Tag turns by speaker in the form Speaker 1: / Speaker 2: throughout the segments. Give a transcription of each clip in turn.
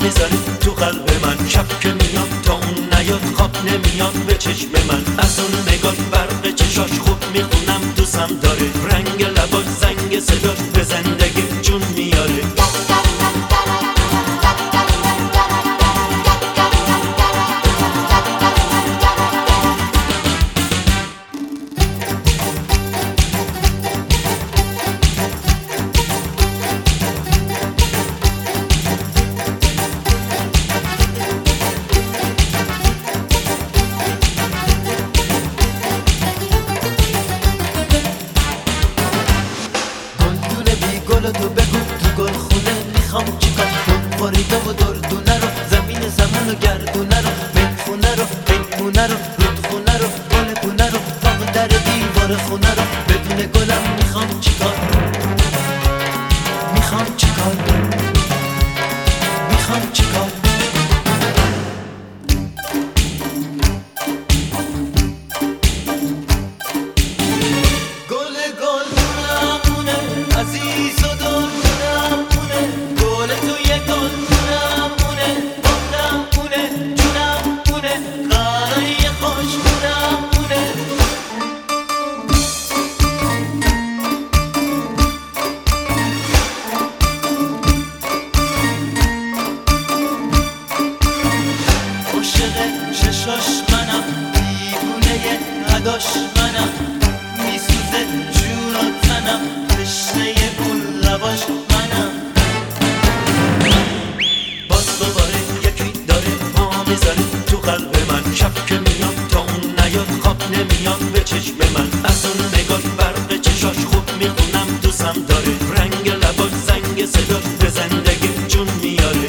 Speaker 1: میذاری تو قلب من. شب که میاد تا اون نیاد خواب نمیاد به چشم من. از اون نگاه برق چشاش خوب میخونم دوستم داره. رنگ لباش زنگ صداش به زندگی جون میاره.
Speaker 2: تو بگو تو گل خونه میخوام چیکار. فریدا و دردونه رو زمین زمان و گردونه رو میخونه رو پیمونه رو رودخونه رو گل پونه رو باغ در دیوار خونه رو بدون گلم میخوام چیکار. میخوام چیکار میخوام چیکار. گل گل دونمونه عزیز و دردونمونه. گل توی گل دونمونه عمرمونه جونمونه قرای خوش دونمونه. عاشق چشاش منم دیوونه اداش منم. میسوزه جون و تنم تشنه اون لباش منم.
Speaker 1: باز دوباره یکی داره پا میذاره تو قلب من. شب که میاد تا اون نیاد خواب نمیاد به چشم من. از اون نگاه برق چشاش خوب میخونم دوستم داره. رنگ لباش زنگ صداش به زندگی جون میاره.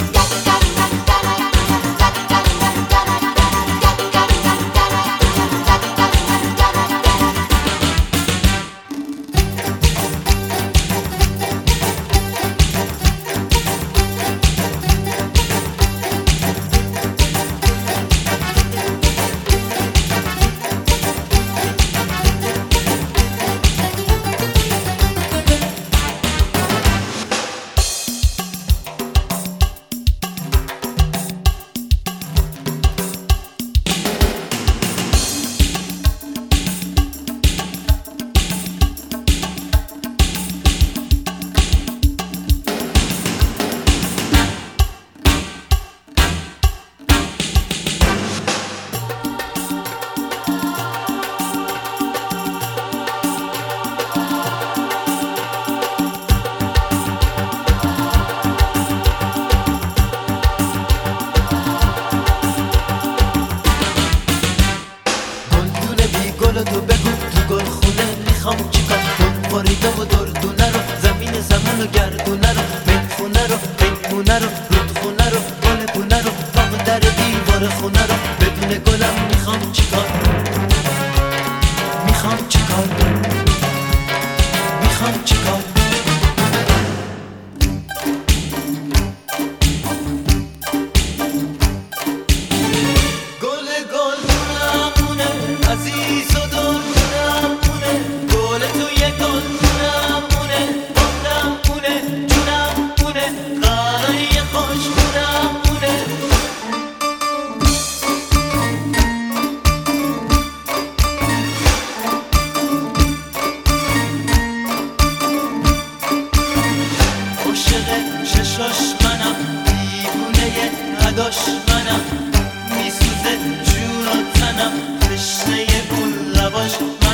Speaker 2: تو بگو تو گل خونه میخوام چیکار. فریدا و دردونه رو زمین زمان و گردونه رو میخونه رو پیمونه رو رودخونه رو گل پونه رو باغ در دیوار خونه رو بدون گلم میخوام چیکار. میخوام چیکار میخوام چیکار. گل گل دونمونه عزیز و دردونمونه. گل توی گل دونمونه عمرمونه جونمونه قرای خوش دونمونه. عاشق چشاش منم دیوونه اداش منم. میسوزه جون و تنم تشنه اون لباش